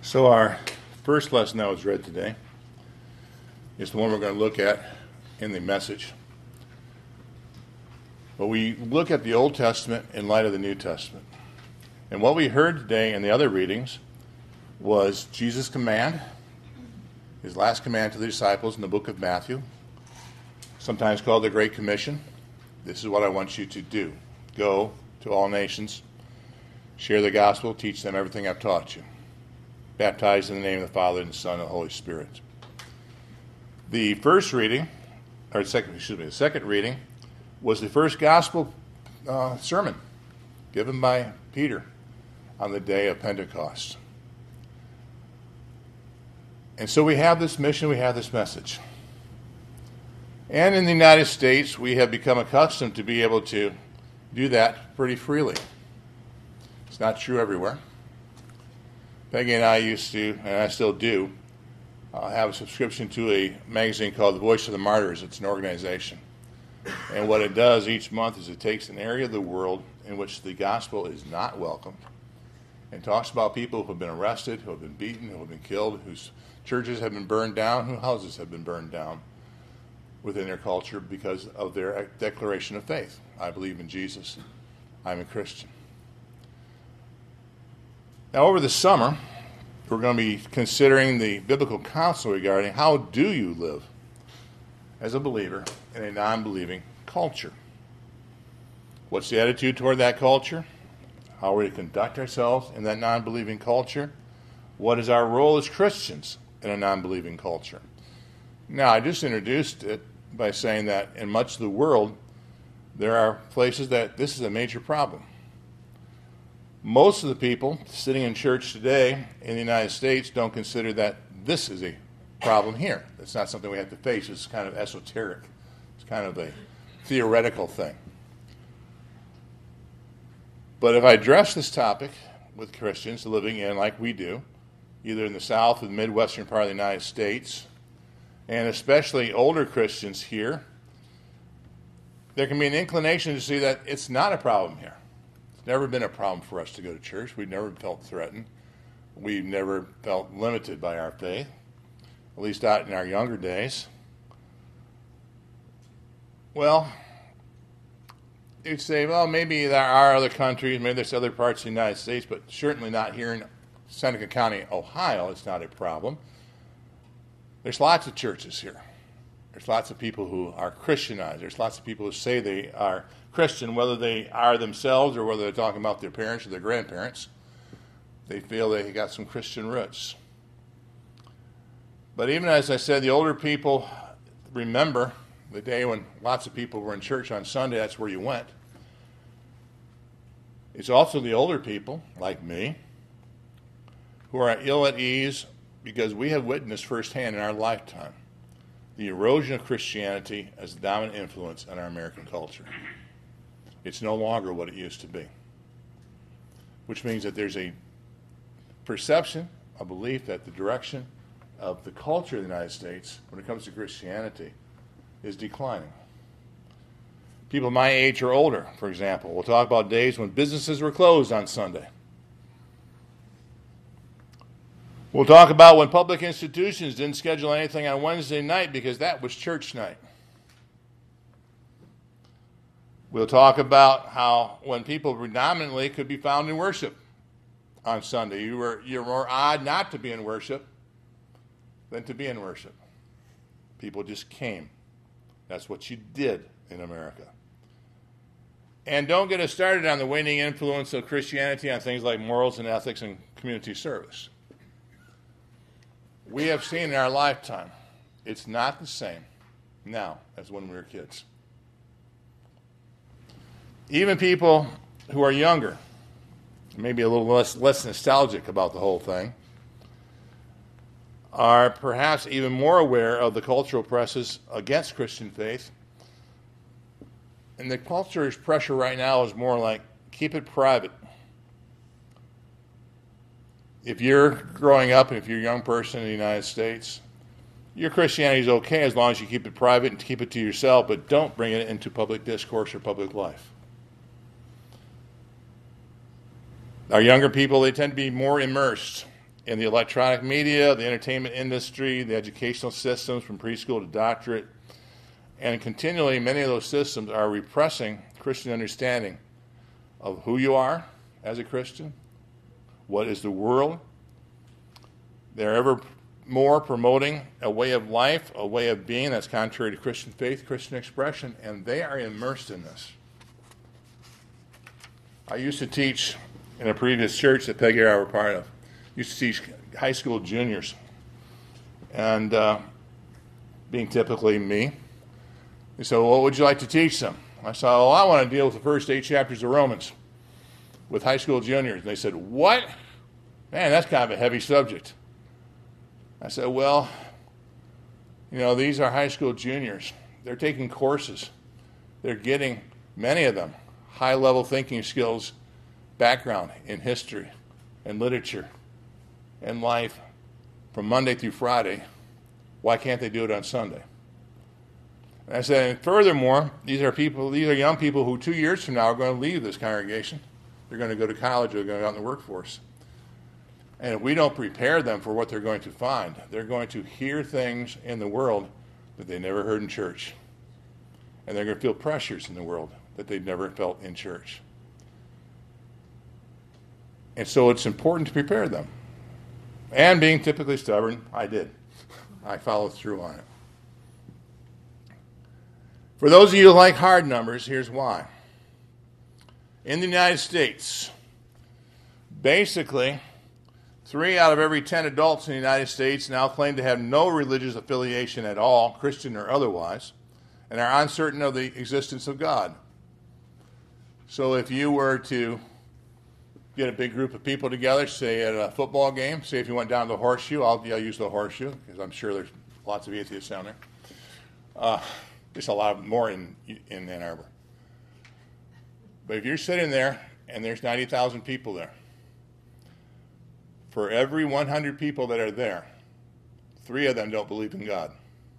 So our first lesson that was read today is the one we're going to look at in the message. But we look at the Old Testament in light of the New Testament. And what we heard today in the other readings was Jesus' command, his last command to the disciples in the book of Matthew, sometimes called the Great Commission. This is what I want you to do. Go to all nations, share the gospel, teach them everything I've taught you. Baptized in the name of the Father and the Son and the Holy Spirit. The second reading was the first gospel sermon given by Peter on the day of Pentecost. And so we have this mission, we have this message. And in the United States, we have become accustomed to be able to do that pretty freely. It's not true everywhere. Peggy and I used to, and I still do, have a subscription to a magazine called The Voice of the Martyrs. It's an organization. And what it does each month is it takes an area of the world in which the gospel is not welcome and talks about people who have been arrested, who have been beaten, who have been killed, whose churches have been burned down, whose houses have been burned down within their culture because of their declaration of faith. I believe in Jesus. I'm a Christian. Now, over the summer, we're going to be considering the biblical counsel regarding how do you live as a believer in a non-believing culture. What's the attitude toward that culture? How are we to conduct ourselves in that non-believing culture? What is our role as Christians in a non-believing culture? Now, I just introduced it by saying that in much of the world, there are places that this is a major problem. Most of the people sitting in church today in the United States don't consider that this is a problem here. It's not something we have to face. It's kind of esoteric. It's kind of a theoretical thing. But if I address this topic with Christians living in, like we do, either in the South or the Midwestern part of the United States, and especially older Christians here, there can be an inclination to see that it's not a problem here. It's never been a problem for us to go to church. We've never felt threatened. We've never felt limited by our faith, at least not in our younger days. Well, you'd say, well, maybe there are other countries, maybe there's other parts of the United States, but certainly not here in Seneca County, Ohio. It's not a problem. There's lots of churches here. There's lots of people who are Christianized. There's lots of people who say they are Christian, whether they are themselves or whether they're talking about their parents or their grandparents. They feel they got some Christian roots. But even as I said, the older people remember the day when lots of people were in church on Sunday. That's where you went. It's also the older people, like me, who are ill at ease because we have witnessed firsthand in our lifetime the erosion of Christianity as the dominant influence in our American culture. It's no longer what it used to be, which means that there's a perception, a belief that the direction of the culture of the United States when it comes to Christianity is declining. People my age or older, for example, will talk about days when businesses were closed on Sunday. We'll talk about when public institutions didn't schedule anything on Wednesday night because that was church night. We'll talk about how when people predominantly could be found in worship on Sunday, you're more odd not to be in worship than to be in worship. People just came. That's what you did in America. And don't get us started on the waning influence of Christianity on things like morals and ethics and community service. We have seen in our lifetime, it's not the same now as when we were kids. Even people who are younger, maybe a little less nostalgic about the whole thing, are perhaps even more aware of the cultural presses against Christian faith. And the culture's pressure right now is more like, keep it private. If you're growing up and if you're a young person in the United States, your Christianity is okay as long as you keep it private and keep it to yourself, but don't bring it into public discourse or public life. Our younger people, they tend to be more immersed in the electronic media, the entertainment industry, the educational systems from preschool to doctorate. And continually, many of those systems are repressing Christian understanding of who you are as a Christian, what is the world. They're ever more promoting a way of life, a way of being that's contrary to Christian faith, Christian expression, and they are immersed in this. I used to teach in a previous church that Peggy and I were part of. Used to teach high school juniors, and being typically me, they said, well, what would you like to teach them? I said, well, I want to deal with the first 8 chapters of Romans with high school juniors. And they said, what? Man, that's kind of a heavy subject. I said, well, these are high school juniors. They're taking courses. They're getting, many of them, high-level thinking skills, background in history and literature and life from Monday through Friday. Why can't they do it on Sunday? And I said, and furthermore, these are young people who 2 years from now are going to leave this congregation. They're going to go to college or they're going to go out in the workforce. And if we don't prepare them for what they're going to find, they're going to hear things in the world that they never heard in church. And they're going to feel pressures in the world that they've never felt in church. And so it's important to prepare them. And being typically stubborn, I did. I followed through on it. For those of you who like hard numbers, here's why. In the United States, basically, 3 out of every 10 adults in the United States now claim to have no religious affiliation at all, Christian or otherwise, and are uncertain of the existence of God. So if you were to get a big group of people together, say at a football game, say if you went down to the Horseshoe, I'll use the Horseshoe, because I'm sure there's lots of atheists down there. There's a lot more in Ann Arbor. But if you're sitting there and there's 90,000 people there, for every 100 people that are there, 3 of them don't believe in God.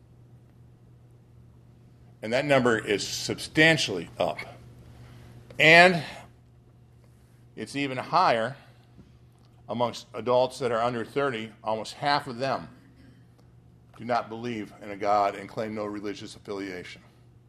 And that number is substantially up. And it's even higher amongst adults that are under 30. Almost half of them do not believe in a God and claim no religious affiliation.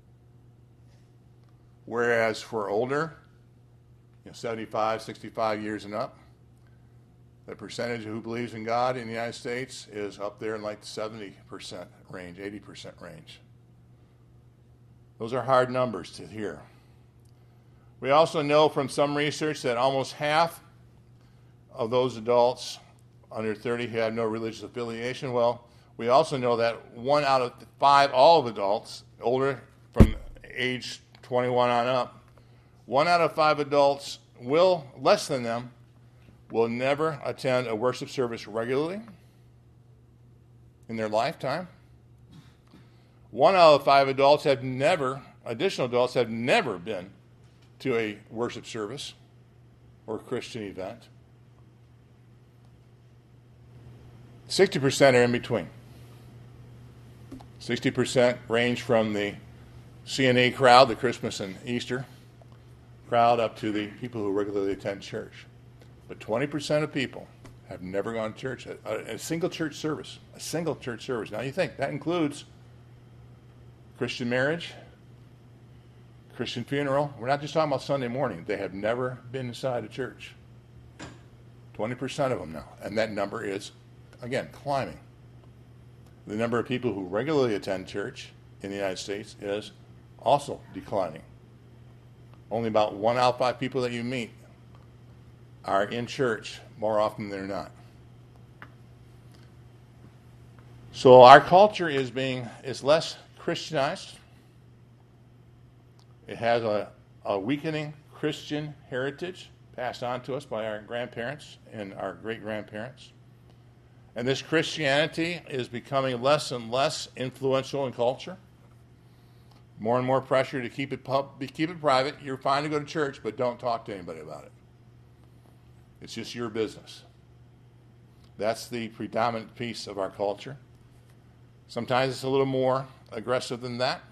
Whereas for older, 75, 65 years and up, the percentage who believes in God in the United States is up there in like the 70% range, 80% range. Those are hard numbers to hear. We also know from some research that almost half of those adults under 30 who have no religious affiliation, well, we also know that 1 out of 5, all of adults, older from age 21 on up, 1 out of 5 adults less than them, will never attend a worship service regularly in their lifetime. 1 out of 5 additional adults have never been to a worship service or a Christian event. 60% are in between. 60% range from the CNA crowd, the Christmas and Easter crowd, up to the people who regularly attend church. But 20% of people have never gone to church, a single church service. A single church service. Now you think, that includes Christian marriage, Christian funeral. We're not just talking about Sunday morning. They have never been inside a church. 20% of them now. And that number is, again, climbing. The number of people who regularly attend church in the United States is also declining. Only about 1 out of 5 people that you meet are in church more often than not. So our culture is less Christianized. It has a weakening Christian heritage passed on to us by our grandparents and our great-grandparents. And this Christianity is becoming less and less influential in culture. More and more pressure to keep it private. You're fine to go to church, but don't talk to anybody about it. It's just your business. That's the predominant piece of our culture. Sometimes it's a little more aggressive than that.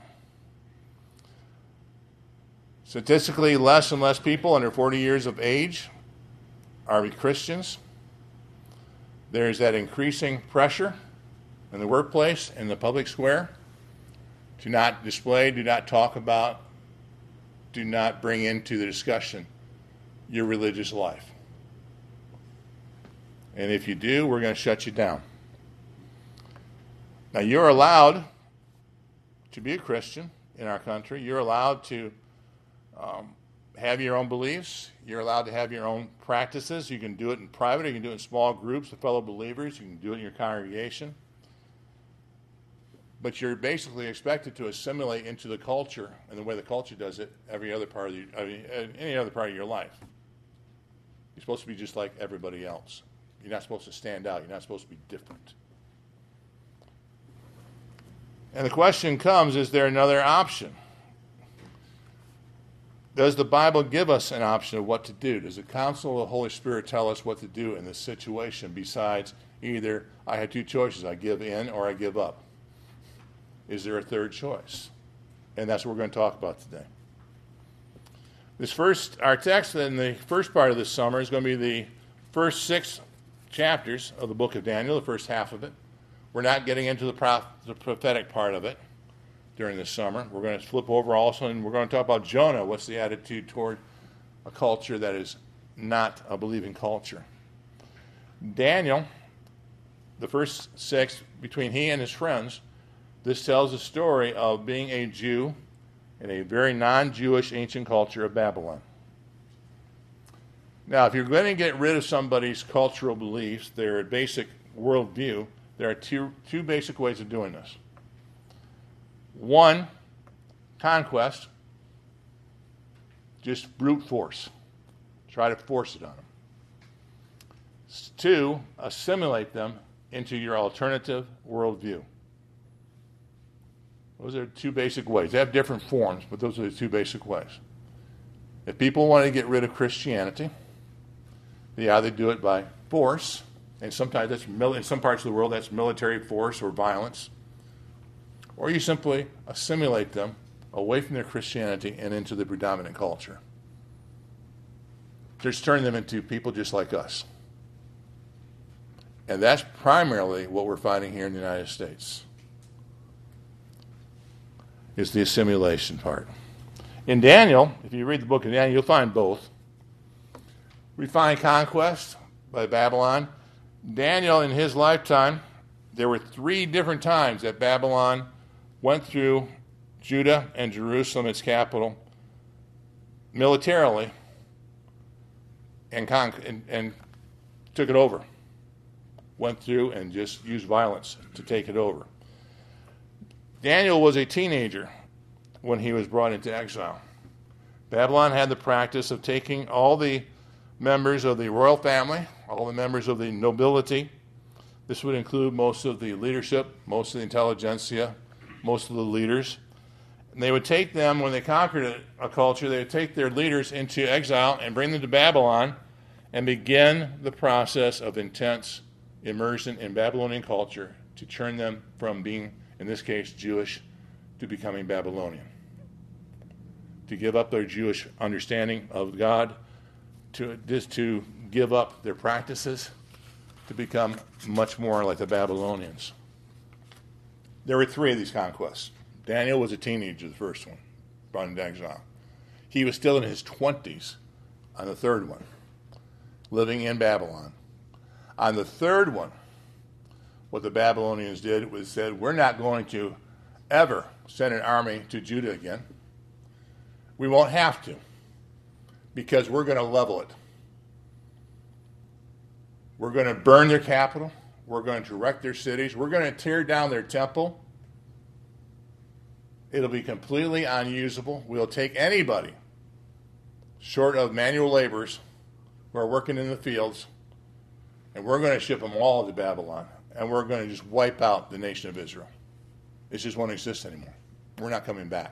Statistically, less and less people under 40 years of age are Christians. There's that increasing pressure in the workplace, in the public square, to not display, do not talk about, do not bring into the discussion your religious life. And if you do, we're going to shut you down. Now, you're allowed to be a Christian in our country. You're allowed to have your own beliefs. You're allowed to have your own practices. You can do it in private. You can do it in small groups with fellow believers. You can do it in your congregation. But you're basically expected to assimilate into the culture and the way the culture does it any other part of your life. You're supposed to be just like everybody else. You're not supposed to stand out. You're not supposed to be different. And the question comes, is there another option? Does the Bible give us an option of what to do? Does the counsel of the Holy Spirit tell us what to do in this situation besides either I have two choices, I give in or I give up? Is there a third choice? And that's what we're going to talk about today. Our text in the first part of this summer is going to be the first 6 chapters of the book of Daniel, the first half of it. We're not getting into the prophetic part of it during this summer. We're going to flip over also, and we're going to talk about Jonah. What's the attitude toward a culture that is not a believing culture? Daniel, the first 6, between he and his friends, this tells the story of being a Jew in a very non-Jewish ancient culture of Babylon. Now, if you're going to get rid of somebody's cultural beliefs, their basic worldview, there are two basic ways of doing this. One, conquest, just brute force. Try to force it on them. 2, assimilate them into your alternative worldview. Those are 2 basic ways. They have different forms, but those are the 2 basic ways. If people want to get rid of Christianity, they either do it by force, and sometimes that's in some parts of the world that's military force or violence, or you simply assimilate them away from their Christianity and into the predominant culture. Just turn them into people just like us. And that's primarily what we're finding here in the United States, is the assimilation part. In Daniel, if you read the book of Daniel, you'll find both. We find conquest by Babylon. Daniel, in his lifetime, there were 3 different times that Babylon went through Judah and Jerusalem, its capital, militarily and took it over. Went through and just used violence to take it over. Daniel was a teenager when he was brought into exile. Babylon had the practice of taking all the members of the royal family, all the members of the nobility. This would include most of the leadership, most of the intelligentsia, most of the leaders. And they would take them, when they conquered a culture, they would take their leaders into exile and bring them to Babylon and begin the process of intense immersion in Babylonian culture to turn them from being, in this case, Jewish, to becoming Babylonian. To give up their Jewish understanding of God, to give up their practices, to become much more like the Babylonians. There were 3 of these conquests. Daniel was a teenager, the first one, brought into exile. He was still in his 20s on the 3rd one, living in Babylon. On the 3rd one, what the Babylonians did was said, we're not going to ever send an army to Judah again. We won't have to, because we're going to level it. We're going to burn their capital. We're going to wreck their cities. We're going to tear down their temple. It'll be completely unusable. We'll take anybody short of manual laborers who are working in the fields, and we're going to ship them all to Babylon, and we're going to just wipe out the nation of Israel. It just won't exist anymore. We're not coming back.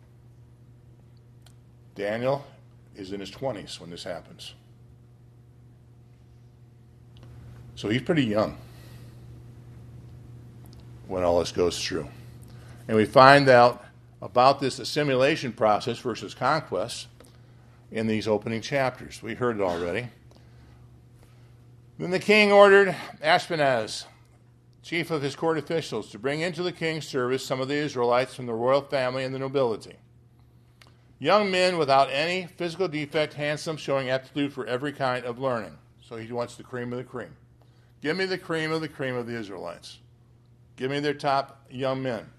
Daniel is in his 20s when this happens. So he's pretty young when all this goes through. And we find out about this assimilation process versus conquest in these opening chapters. We heard it already. Then the king ordered Ashpenaz, chief of his court officials, to bring into the king's service some of the Israelites from the royal family and the nobility. Young men without any physical defect, handsome, showing aptitude for every kind of learning. So he wants the cream of the cream. Give me the cream of the Israelites. Give me their top young men.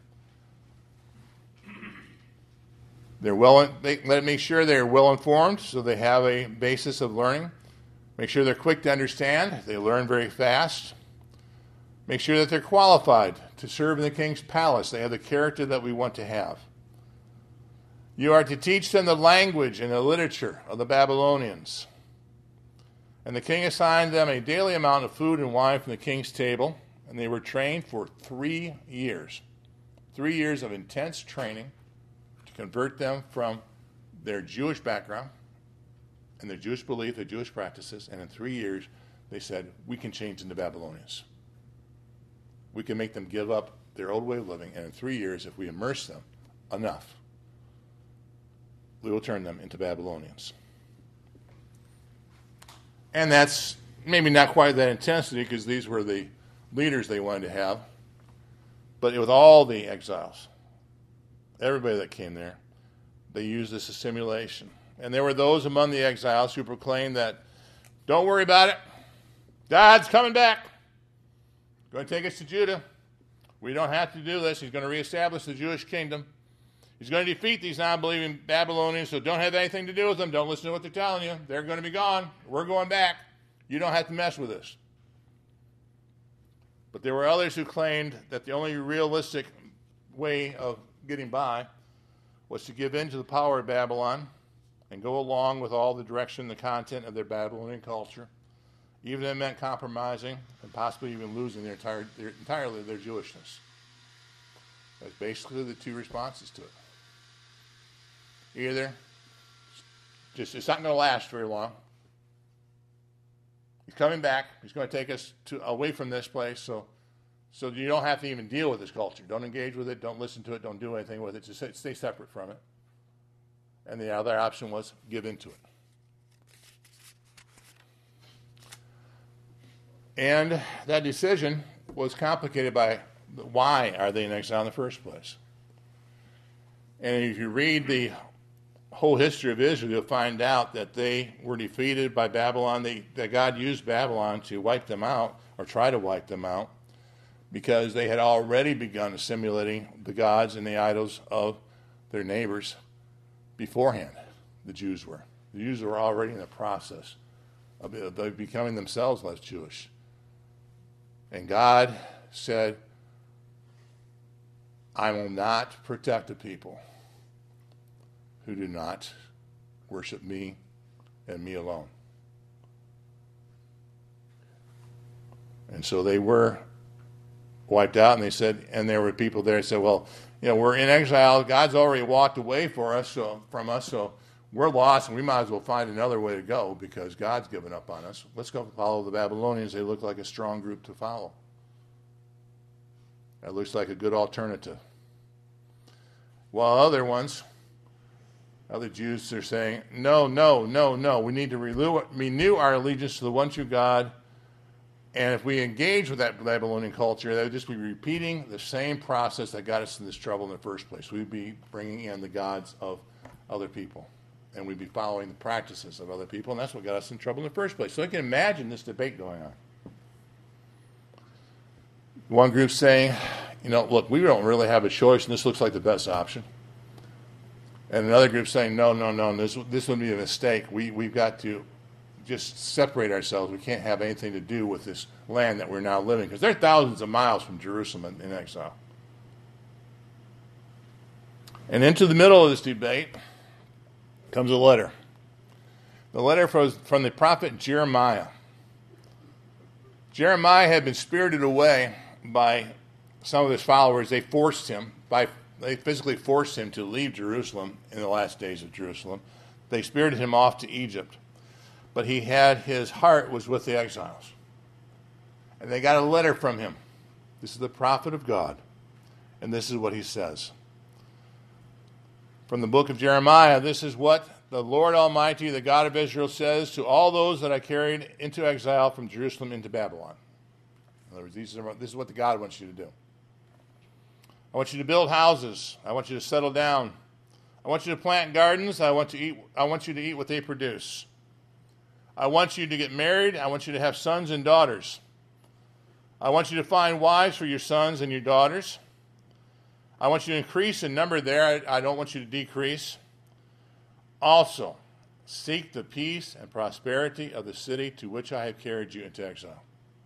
Make sure they're well informed so they have a basis of learning. Make sure they're quick to understand. They learn very fast. Make sure that they're qualified to serve in the king's palace. They have the character that we want to have. You are to teach them the language and the literature of the Babylonians. And the king assigned them a daily amount of food and wine from the king's table, and they were trained for 3 years. 3 years of intense training to convert them from their Jewish background and their Jewish belief, their Jewish practices, and in 3 years they said, we can change into Babylonians. We can make them give up their old way of living, and in 3 years, if we immerse them enough, we will turn them into Babylonians. And that's maybe not quite that intensity because these were the leaders they wanted to have. But with all the exiles, everybody that came there, they used this as simulation. And there were those among the exiles who proclaimed that, don't worry about it. God's coming back. He's going to take us to Judah. We don't have to do this. He's going to reestablish the Jewish kingdom. He's going to defeat these non-believing Babylonians, so don't have anything to do with them. Don't listen to what they're telling you. They're going to be gone. We're going back. You don't have to mess with us. But there were others who claimed that the only realistic way of getting by was to give in to the power of Babylon and go along with all the direction, the content of their Babylonian culture, even if it meant compromising and possibly even losing entirely their Jewishness. That's basically the two responses to it. Either it's not going to last very long. He's coming back. He's going to take us away from this place, so you don't have to even deal with this culture. Don't engage with it. Don't listen to it. Don't do anything with it. Just stay separate from it. And the other option was give into it. And that decision was complicated by why are they in exile in the first place. And if you read the whole history of Israel, you'll find out that they were defeated by Babylon. That God used Babylon to wipe them out, or try to wipe them out, because they had already begun assimilating the gods and the idols of their neighbors beforehand. The Jews were. The Jews were already in the process of becoming themselves less Jewish. And God said, I will not protect a people who do not worship me and me alone. And so they were wiped out, and there were people there who said, well, we're in exile. God's already walked away from us, so we're lost, and we might as well find another way to go because God's given up on us. Let's go follow the Babylonians. They look like a strong group to follow. That looks like a good alternative. While other Jews are saying, no, we need to renew our allegiance to the one true God. And if we engage with that Babylonian culture, they would just be repeating the same process that got us in this trouble in the first place. We'd be bringing in the gods of other people. And we'd be following the practices of other people. And that's what got us in trouble in the first place. So I can imagine this debate going on. One group saying, look, we don't really have a choice, and this looks like the best option. And another group saying, no, this would be a mistake. We've got to just separate ourselves. We can't have anything to do with this land that we're now living, because they're thousands of miles from Jerusalem in exile. And into the middle of this debate comes a letter. The letter from the prophet Jeremiah. Jeremiah had been spirited away by some of his followers. They physically forced him to leave Jerusalem in the last days of Jerusalem. They spirited him off to Egypt. But his heart was with the exiles. And they got a letter from him. This is the prophet of God. And this is what he says. From the book of Jeremiah, this is what the Lord Almighty, the God of Israel, says to all those that I carried into exile from Jerusalem into Babylon. In other words, this is what the God wants you to do. I want you to build houses. I want you to settle down. I want you to plant gardens. I want you to eat what they produce. I want you to get married. I want you to have sons and daughters. I want you to find wives for your sons and your daughters. I want you to increase in number there. I don't want you to decrease. Also, seek the peace and prosperity of the city to which I have carried you into exile.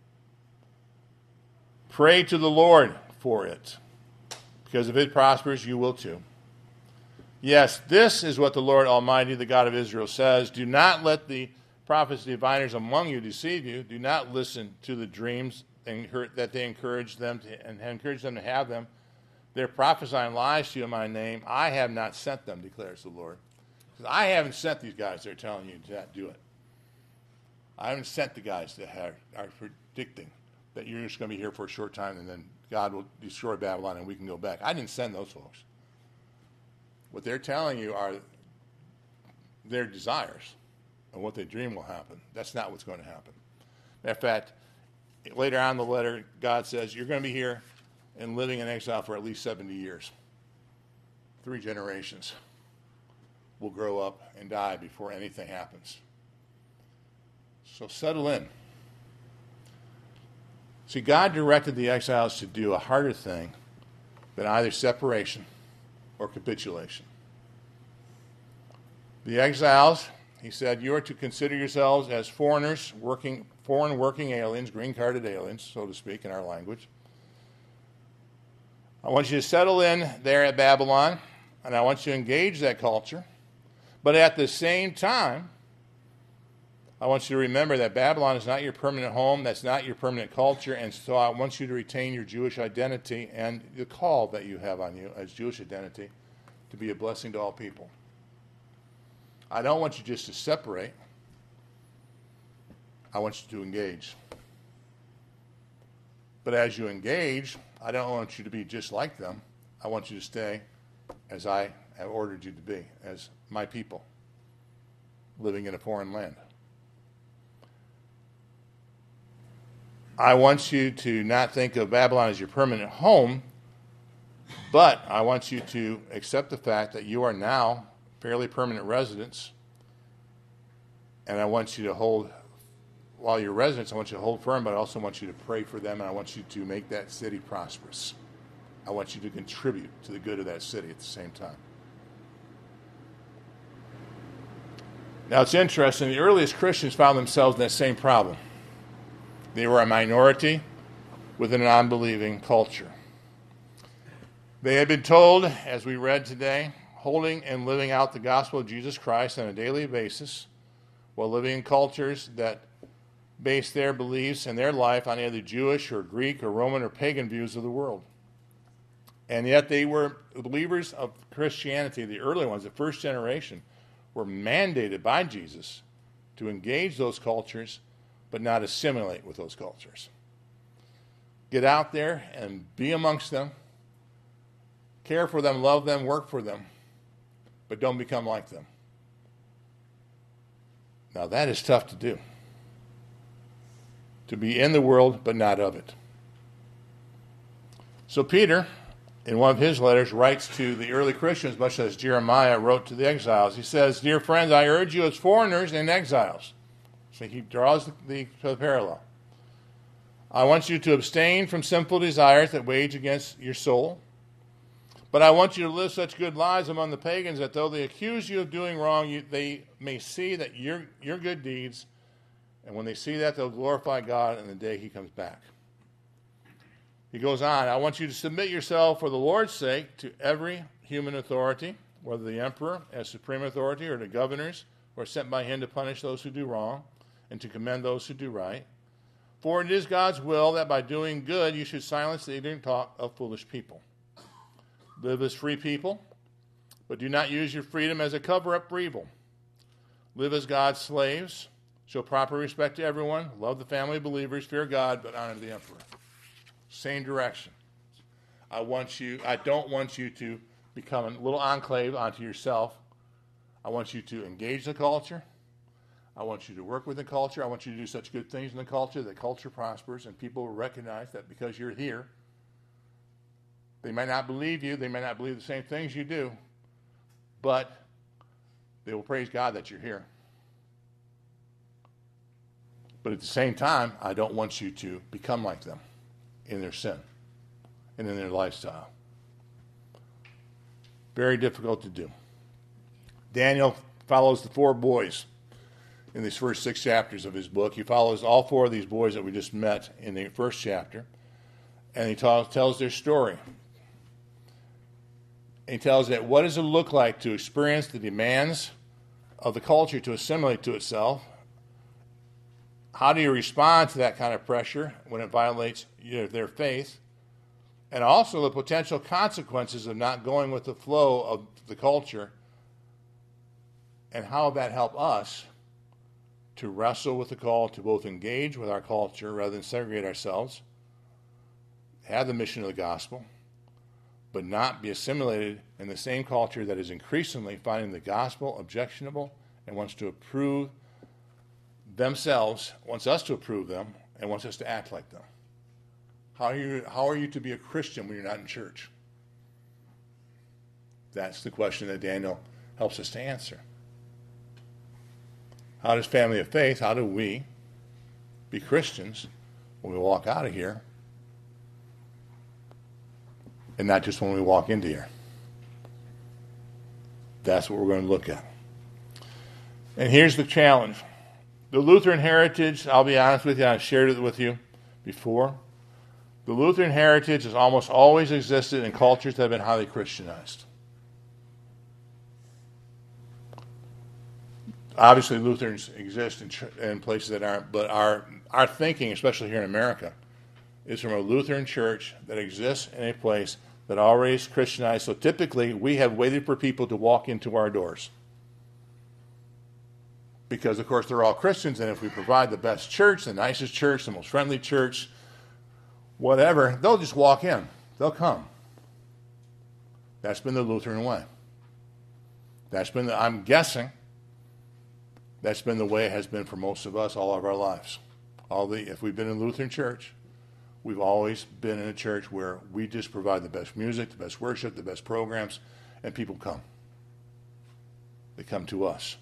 Pray to the Lord for it, because if it prospers, you will too. Yes, this is what the Lord Almighty, the God of Israel, says. Do not let the prophets and diviners among you deceive you. Do not listen to the dreams that they encourage them to have them. They're prophesying lies to you in my name. I have not sent them, declares the Lord. I haven't sent these guys that are telling you to not do it. I haven't sent the guys that are predicting that you're just going to be here for a short time and then God will destroy Babylon and we can go back. I didn't send those folks. What they're telling you are their desires and what they dream will happen. That's not what's going to happen. Matter of fact, later on in the letter, God says, you're going to be here and living in exile for at least 70 years. 3 generations will grow up and die before anything happens. So settle in. See, God directed the exiles to do a harder thing than either separation or capitulation. The exiles, he said, you are to consider yourselves as foreigners, foreign working aliens, green-carded aliens, so to speak, in our language. I want you to settle in there at Babylon, and I want you to engage that culture. But at the same time, I want you to remember that Babylon is not your permanent home, that's not your permanent culture, and so I want you to retain your Jewish identity and the call that you have on you as Jewish identity to be a blessing to all people. I don't want you just to separate. I want you to engage. But as you engage, I don't want you to be just like them. I want you to stay as I have ordered you to be, as my people living in a foreign land. I want you to not think of Babylon as your permanent home, but I want you to accept the fact that you are now fairly permanent residents, and I want you to hold, while you're residents, I want you to hold firm, but I also want you to pray for them, and I want you to make that city prosperous. I want you to contribute to the good of that city at the same time. Now, it's interesting. The earliest Christians found themselves in that same problem. They were a minority within an unbelieving culture. They had been told, as we read today, holding and living out the gospel of Jesus Christ on a daily basis while living in cultures that base their beliefs and their life on either Jewish or Greek or Roman or pagan views of the world. And yet they were believers of Christianity, the early ones, the first generation, were mandated by Jesus to engage those cultures but not assimilate with those cultures. Get out there and be amongst them. Care for them, love them, work for them, but don't become like them. Now that is tough to do. To be in the world but not of it. So Peter, in one of his letters, writes to the early Christians, much as Jeremiah wrote to the exiles. He says, "Dear friends, I urge you as foreigners and exiles." So he draws the parallel. I want you to abstain from sinful desires that wage against your soul. But I want you to live such good lives among the pagans that though they accuse you of doing wrong, they may see that your good deeds, and when they see that, they'll glorify God in the day he comes back. He goes on, I want you to submit yourself for the Lord's sake to every human authority, whether the emperor as supreme authority or the governors who are sent by him to punish those who do wrong and to commend those who do right. For it is God's will that by doing good you should silence the ignorant talk of foolish people. Live as free people, but do not use your freedom as a cover-up for evil. Live as God's slaves. Show proper respect to everyone. Love the family of believers. Fear God, but honor the emperor. Same direction. I don't want you to become a little enclave onto yourself. I want you to engage the culture. I want you to work with the culture. I want you to do such good things in the culture prospers, and people will recognize that because you're here. They might not believe you. They might not believe the same things you do, but they will praise God that you're here. But at the same time, I don't want you to become like them in their sin and in their lifestyle. Very difficult to do. Daniel follows the 4 boys in these first 6 chapters of his book. He follows all 4 of these boys that we just met in the first chapter, and he tells their story. And he tells that what does it look like to experience the demands of the culture to assimilate to itself? How do you respond to that kind of pressure when it violates their faith? And also the potential consequences of not going with the flow of the culture, and how that help us to wrestle with the call to both engage with our culture rather than segregate ourselves, have the mission of the gospel, but not be assimilated in the same culture that is increasingly finding the gospel objectionable and wants to approve themselves, wants us to approve them, and wants us to act like them. How are you to be a Christian when you're not in church? That's the question that Daniel helps us to answer. How does family of faith, how do we be Christians when we walk out of here, and not just when we walk into here? That's what we're going to look at. And here's the challenge. The Lutheran heritage, I'll be honest with you, I've shared it with you before. The Lutheran heritage has almost always existed in cultures that have been highly Christianized. Obviously, Lutherans exist in places that aren't, but our thinking, especially here in America, is from a Lutheran church that exists in a place that already is Christianized. So typically, we have waited for people to walk into our doors. Because, of course, they're all Christians, and if we provide the best church, the nicest church, the most friendly church, whatever, they'll just walk in. They'll come. That's been the Lutheran way. I'm guessing, that's been the way it has been for most of us all of our lives. If we've been in Lutheran church, we've always been in a church where we just provide the best music, the best worship, the best programs, and people come. They come to us.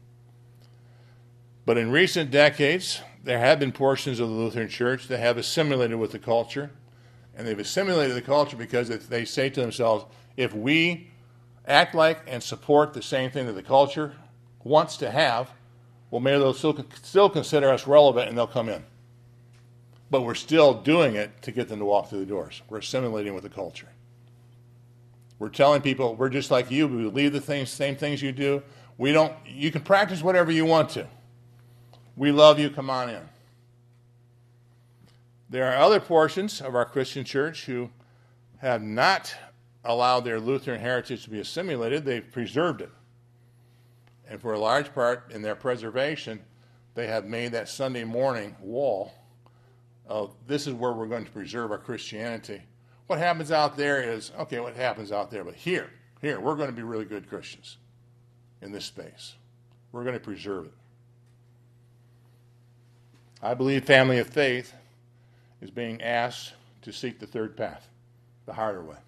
But in recent decades, there have been portions of the Lutheran Church that have assimilated with the culture. And they've assimilated the culture because they say to themselves, if we act like and support the same thing that the culture wants to have, well, maybe they'll still consider us relevant and they'll come in. But we're still doing it to get them to walk through the doors. We're assimilating with the culture. We're telling people, we're just like you. We believe the same things you do. You can practice whatever you want to. We love you, come on in. There are other portions of our Christian church who have not allowed their Lutheran heritage to be assimilated. They've preserved it. And for a large part, in their preservation, they have made that Sunday morning wall of this is where we're going to preserve our Christianity. What happens out there is, okay, what happens out there? But here, we're going to be really good Christians in this space. We're going to preserve it. I believe family of faith is being asked to seek the third path, the harder way.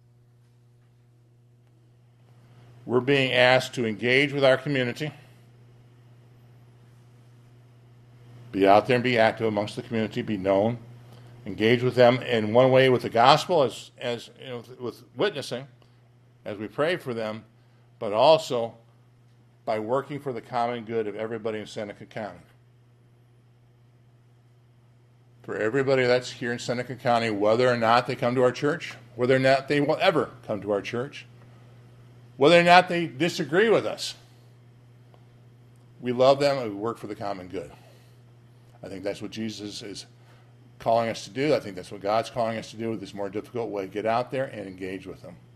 We're being asked to engage with our community, be out there and be active amongst the community, be known, engage with them in one way with the gospel, as you know, with witnessing, as we pray for them, but also by working for the common good of everybody in Seneca County. For everybody that's here in Seneca County, whether or not they come to our church, whether or not they will ever come to our church, whether or not they disagree with us, we love them and we work for the common good. I think that's what Jesus is calling us to do. I think that's what God's calling us to do with this more difficult way. Get out there and engage with them.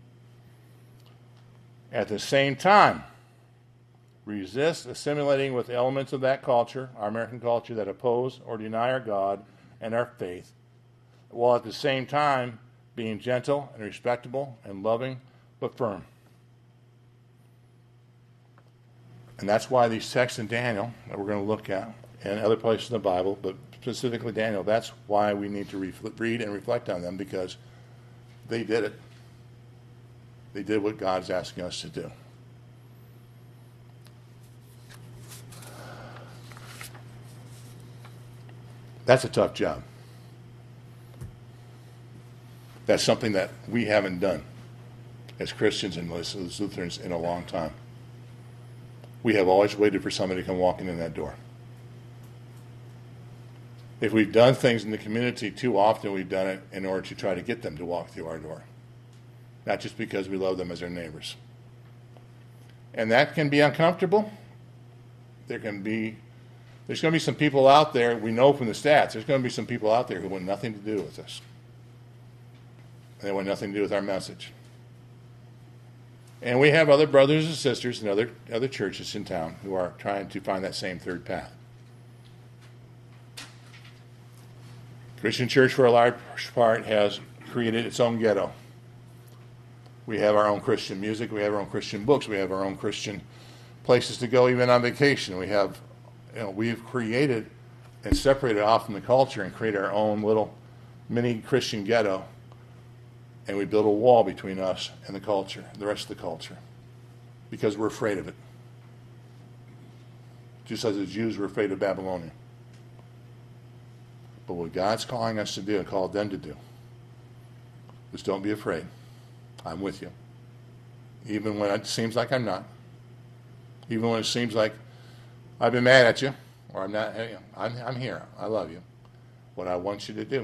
At the same time, resist assimilating with elements of that culture, our American culture, that oppose or deny our God and our faith, while at the same time being gentle and respectable and loving but firm. And that's why these texts in Daniel that we're going to look at, and other places in the Bible, but specifically Daniel, that's why we need to read and reflect on them, because they did it. They did what God's asking us to do. That's a tough job. That's something that we haven't done as Christians and as Lutherans in a long time. We have always waited for somebody to come walking in that door. If we've done things in the community too often, we've done it in order to try to get them to walk through our door. Not just because we love them as our neighbors. And that can be uncomfortable. There's going to be some people out there, we know from the stats, there's going to be some people out there who want nothing to do with us. And they want nothing to do with our message. And we have other brothers and sisters in other churches in town who are trying to find that same third path. Christian Church, for a large part, has created its own ghetto. We have our own Christian music, we have our own Christian books, we have our own Christian places to go even on vacation. We've created and separated off from the culture and created our own little mini Christian ghetto. And we build a wall between us and the culture, the rest of the culture, because we're afraid of it. Just as the Jews were afraid of Babylonia. But what God's calling us to do and called them to do is don't be afraid. I'm with you. Even when it seems like I'm not. Even when it seems like I've been mad at you, or I'm not. I'm here. I love you. What I want you to do,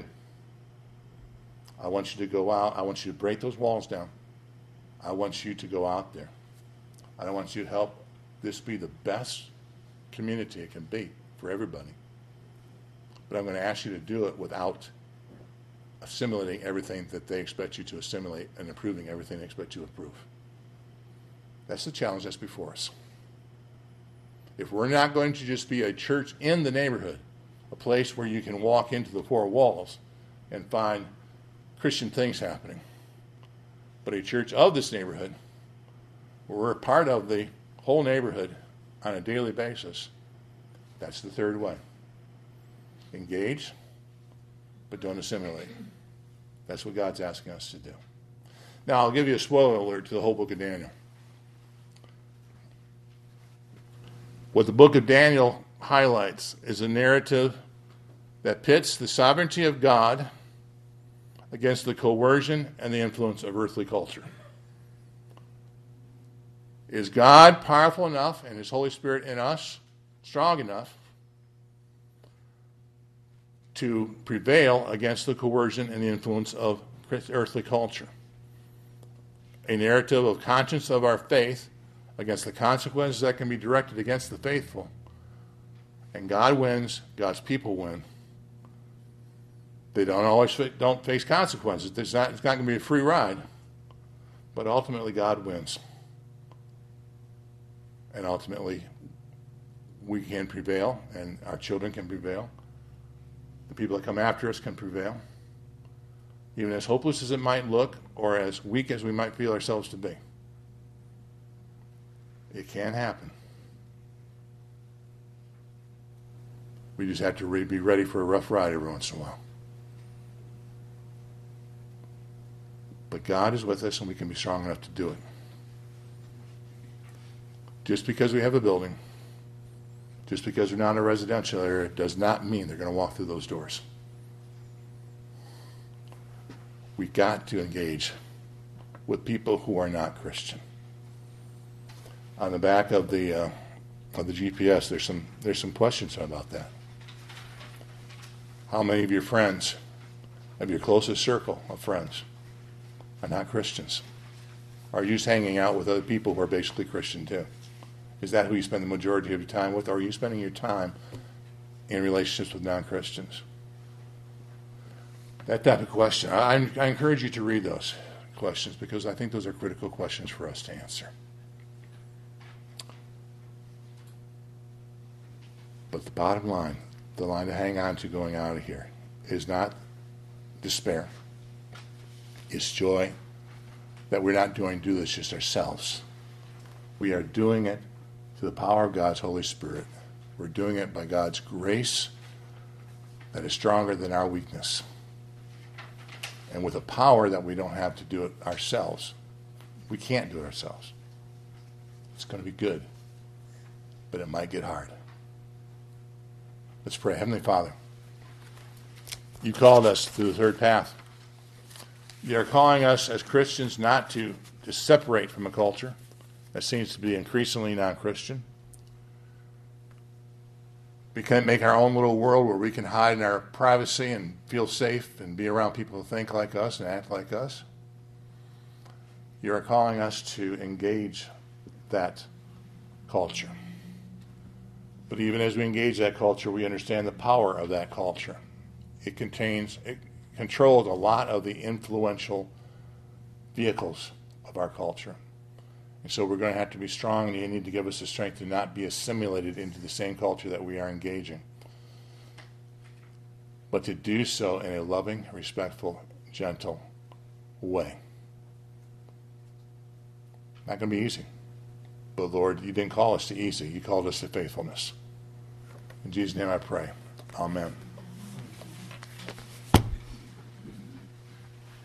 I want you to go out. I want you to break those walls down. I want you to go out there. I don't want you to help this be the best community it can be for everybody. But I'm going to ask you to do it without assimilating everything that they expect you to assimilate and approving everything they expect you to approve. That's the challenge that's before us. If we're not going to just be a church in the neighborhood, a place where you can walk into the four walls and find Christian things happening, but a church of this neighborhood, where we're a part of the whole neighborhood on a daily basis, that's the third way. Engage, but don't assimilate. That's what God's asking us to do. Now, I'll give you a spoiler alert to the whole book of Daniel. What the book of Daniel highlights is a narrative that pits the sovereignty of God against the coercion and the influence of earthly culture. Is God powerful enough and His Holy Spirit in us strong enough to prevail against the coercion and the influence of earthly culture? A narrative of conscience of our faith against the consequences that can be directed against the faithful. And God wins, God's people win. They don't face consequences. It's not going to be a free ride. But ultimately, God wins. And ultimately, we can prevail, and our children can prevail. The people that come after us can prevail. Even as hopeless as it might look, or as weak as we might feel ourselves to be. It can happen. We just have to be ready for a rough ride every once in a while. But God is with us, and we can be strong enough to do it. Just because we have a building, just because we're not in a residential area, does not mean they're going to walk through those doors. We've got to engage with people who are not Christian. On the back of the GPS, there's some questions about that. How many of your friends, of your closest circle of friends, are not Christians? Are you just hanging out with other people who are basically Christian too? Is that who you spend the majority of your time with, or are you spending your time in relationships with non-Christians? That type of question. I encourage you to read those questions, because I think those are critical questions for us to answer. But the bottom line, the line to hang on to going out of here, is not despair. It's joy that we're not do this just ourselves. We are doing it to the power of God's Holy Spirit. We're doing it by God's grace that is stronger than our weakness, and with a power that we don't have to do it ourselves. We can't do it ourselves. It's going to be good, but it might get hard. Let's pray. Heavenly Father, you called us to the third path. You are calling us as Christians not to separate from a culture that seems to be increasingly non-Christian. We can't make our own little world where we can hide in our privacy and feel safe and be around people who think like us and act like us. You are calling us to engage that culture. But even as we engage that culture, we understand the power of that culture. It controls a lot of the influential vehicles of our culture. And so we're going to have to be strong, and you need to give us the strength to not be assimilated into the same culture that we are engaging, but to do so in a loving, respectful, gentle way. Not going to be easy. But Lord, you didn't call us to easy. You called us to faithfulness. In Jesus' name I pray. Amen.